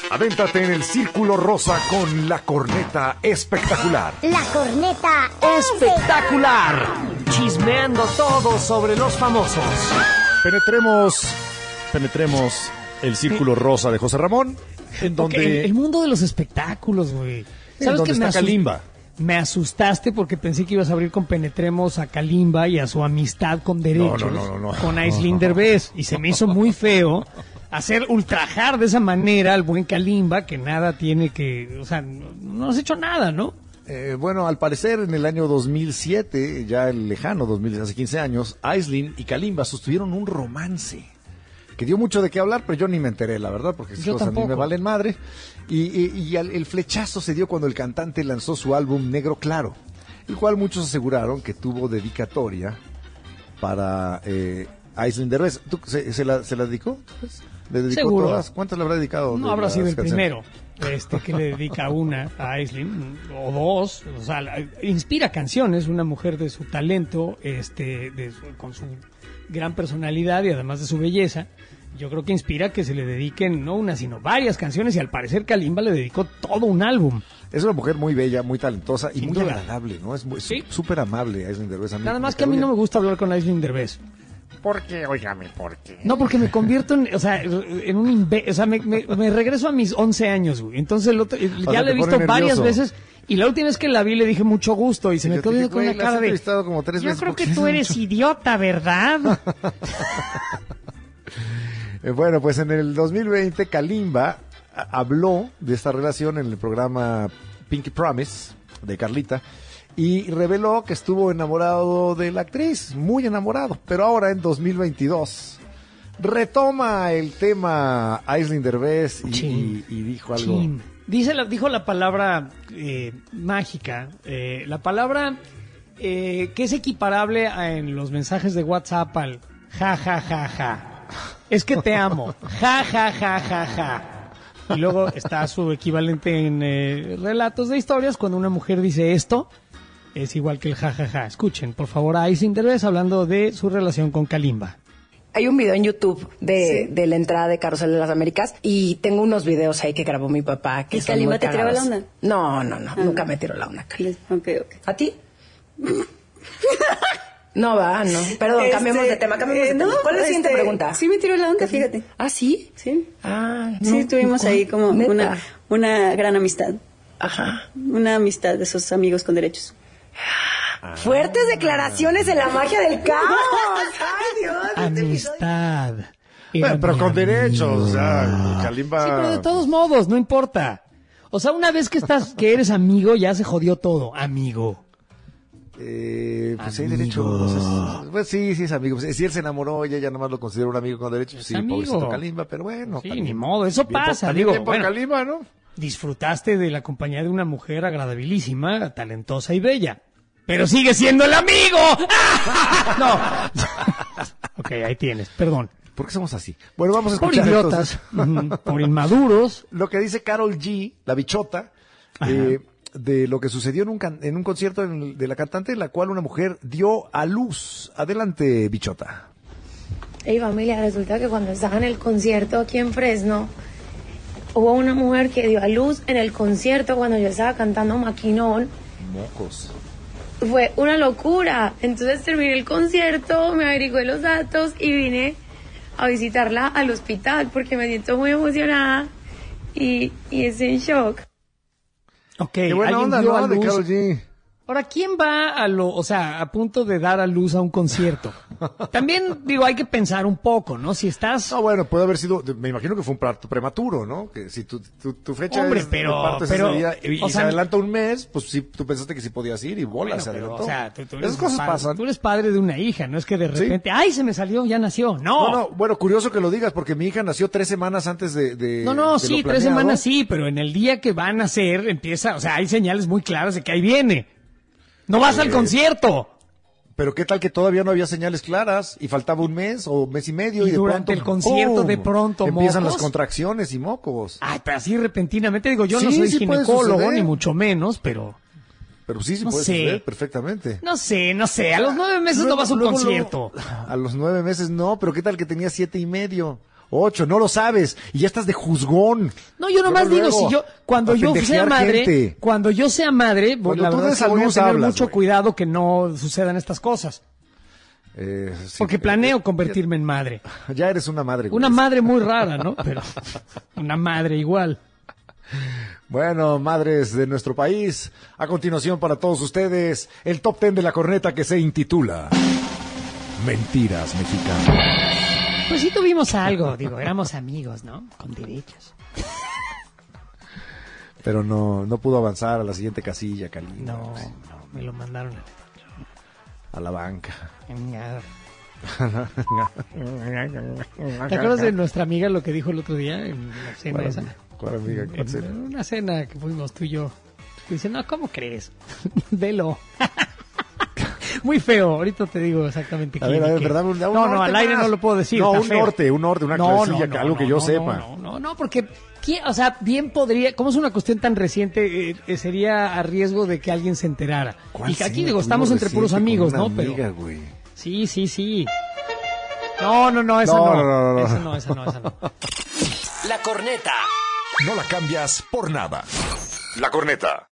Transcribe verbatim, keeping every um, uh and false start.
Adéntrate en el Círculo Rosa con la corneta espectacular. La corneta espectacular. Chismeando todo sobre los famosos. Penetremos, penetremos el Círculo Rosa de José Ramón, en donde... Okay, el, el mundo de los espectáculos, güey. ¿Sabes qué? Me asust... Kalimba. Me asustaste porque pensé que ibas a abrir con Penetremos a Kalimba y a su amistad con derechos no, no, no, no, no. con Aislinn Derbez. Y se me hizo muy feo hacer ultrajar de esa manera al buen Kalimba, que nada tiene que... O sea, no, no has hecho nada, ¿no? Eh, bueno, al parecer en el año dos mil siete, ya el lejano dos mil, hace quince años, Aislinn y Kalimba sostuvieron un romance que dio mucho de qué hablar, pero yo ni me enteré, la verdad, porque esas yo cosas tampoco. a mí me valen madre. Y, y, y el, el flechazo se dio cuando el cantante lanzó su álbum Negro Claro, el cual muchos aseguraron que tuvo dedicatoria para eh, Aislinn Derbez. ¿Tú, se, se, la, ¿Se la dedicó? Pues, ¿Le dedicó Seguro. Todas? ¿Cuántas le habrá dedicado? No de habrá sido el canciones? primero este que le dedica una a Aislinn, o dos. O sea, la, inspira canciones, una mujer de su talento, este, de su, con su gran personalidad y además de su belleza. Yo creo que inspira que se le dediquen no una, sino varias canciones, y al parecer Kalimba le dedicó todo un álbum. Es una mujer muy bella, muy talentosa y Sin muy duda. agradable, ¿no? Es Sí. súper amable Aislinn Derbez. A mí Nada más me que a mí cae no me bien. gusta hablar con Aislinn Derbez. ¿Por qué? Óigame, ¿por qué? No, porque me convierto en, o sea, en un imbe... O sea, me, me, me regreso a mis once años, güey. Entonces, el otro, ya sea, le he te visto pone varias nervioso. veces, y la última vez que la vi le dije mucho gusto, y se Y me yo quedó te viendo dije, con güey, una la has cara de... entrevistado como tres Yo veces, creo ¿por qué que tú haces eres mucho? idiota, ¿verdad? Eh, bueno, pues en el dos mil veinte Kalimba a- habló de esta relación en el programa Pinky Promise de Carlita y reveló que estuvo enamorado de la actriz, muy enamorado, pero ahora en dos mil veintidós retoma el tema Aislinn Derbez y, Chin. y, y dijo algo. Chin. Dice la, dijo la palabra eh, mágica, eh, la palabra eh, que es equiparable a, en los mensajes de WhatsApp al ja, ja, ja, ja. Es que te amo. Ja, ja, ja, ja, ja. Y luego está su equivalente en eh, relatos de historias. Cuando una mujer dice esto, es igual que el ja, ja, ja. Escuchen, por favor, a Aislinn Derbez hablando de su relación con Kalimba. Hay un video en YouTube de, Sí. de la entrada de Carrusel de las Américas y tengo unos videos ahí que grabó mi papá. Que ¿Y son Kalimba muy te tiró cagados. la onda? No, no, no, Ah, nunca no. me tiró la onda, Kalimba. Ok, ok. ¿A ti? No, va, no. Perdón, Este, cambiemos de tema, cambiemos de eh, tema. no, ¿Cuál es la siguiente este, pregunta? Sí me tiró la onda, fíjate. ¿Ah, sí? Sí. Ah, no. Sí, tuvimos ¿Cuál? ahí como ¿Neta? una, una gran amistad. Ajá. Una amistad de esos amigos con derechos. Fuertes declaraciones en la magia del caos. Ay, Dios. este Amistad. Bueno, Era pero mi con amigo. derechos, o sea, Kalimba... Sí, pero de todos modos, no importa. O sea, una vez que estás, que eres amigo, ya se jodió todo, amigo. Eh, pues hay Amigo. derechos. es- Pues sí, sí es amigo. Pues, si él se enamoró, ella ya nomás lo considera un amigo con derechos. Sí, amigo. pobrecito Kalimba, pero bueno. Sí, también- ni modo, eso bien por- pasa, también digo, bien por bueno. Kalimba, ¿no? Disfrutaste de la compañía de una mujer agradabilísima, talentosa y bella. Pero sigue siendo el amigo. No. Ok, ahí tienes, perdón. ¿Por qué somos así? Bueno, vamos a Por escuchar idiotas, entonces ujú, por inmaduros. lo que dice Karol G, la bichota, Ajá. eh, de lo que sucedió en un, can- en un concierto en- de la cantante, en la cual una mujer dio a luz. Adelante, bichota. Hey familia, resulta que cuando estaba en el concierto aquí en Fresno, hubo una mujer que dio a luz en el concierto cuando yo estaba cantando Maquinón. Mocos. Fue una locura. Entonces terminé el concierto, me averigué los datos y vine a visitarla al hospital porque me siento muy emocionada y, y estoy en shock. Ok, Qué buena alguien onda, dio ¿no? a De luz. Karol G. Ahora, ¿quién va a lo, o sea, a punto de dar a luz a un concierto? También, digo, hay que pensar un poco, ¿no? Si estás... No, bueno, puede haber sido, me imagino que fue un parto prematuro, ¿no? Que si tu, tu, tu fecha Hombre, es, pero- de parto es pero, ese día y, o y sea, se adelanta un mes, pues sí, tú pensaste que sí podías ir y bola, Bueno, se pero, adelantó. o sea, tú, tú eres Esas cosas padre, pasan. Tú eres padre de una hija, no es que de Sí. repente, ¡ay, se me salió, ya nació! No, No, no, bueno, curioso que lo digas, porque mi hija nació tres semanas antes de, de no, no, de sí, lo tres planeado. semanas sí, pero en el día que van a nacer empieza, o sea, hay señales muy claras de que ahí viene. No vas Eh, al concierto. Pero qué tal que todavía no había señales claras y faltaba un mes o mes y medio y, Y de durante pronto el concierto, ¡pum! de pronto, empiezan mocos. las contracciones y mocos. Ay, pero así repentinamente, digo, yo no Sí, soy sí puede ginecólogo, suceder. ni mucho menos, pero... Pero sí, sí no puede sé. suceder perfectamente. No sé, no sé, a los nueve meses no Luego- vas a un luego, concierto. luego, a los nueve meses no, pero qué tal que tenía siete y medio Ocho, no lo sabes. Y ya estás de juzgón. No, yo nomás Luego, digo, luego, si yo, cuando a yo sea pendejear madre, gente. cuando yo sea madre, pues, Cuando la tú verdad des es que a voy a luz, tener hablas, mucho güey. cuidado que no sucedan estas cosas. Eh, sí, Porque eh, planeo convertirme en madre. Ya eres una madre, güey. Una madre muy rara, ¿no? Pero una madre igual. Bueno, madres de nuestro país, a continuación para todos ustedes, el top ten de la corneta que se intitula Mentiras Mexicanas. Pues sí tuvimos algo, digo, éramos amigos, ¿no? Con derechos. Pero no, no pudo avanzar a la siguiente casilla, Kalimba. No, no, me lo mandaron A la banca. a... ¿Te acuerdas de nuestra amiga lo que dijo el otro día en la cena ¿Cuál esa? amiga? ¿Cuál amiga? ¿Cuál En cena? una cena que fuimos tú y yo. Y dice, no, ¿cómo crees? Velo. Muy feo, ahorita te digo exactamente A quién ver, a y ver, qué. ¿verdad? Un- un No, no, norte al aire más. no lo puedo decir. No, está un feo. norte, un norte, una No, clasilla, no, que no, algo que no, yo no, sepa. No, no, no, porque, ¿quién- o sea, bien podría, como es una cuestión tan reciente, eh, eh, sería a riesgo de que alguien se enterara. ¿Cuál Y que aquí, cena digo, estamos tuvimos entre puros reciente amigos, con ¿no? una amiga, Pero, güey? sí, sí, sí. No, no, no, esa No, no. no, no, no. Esa no, esa no, esa no. La corneta. No la cambias por nada. La corneta.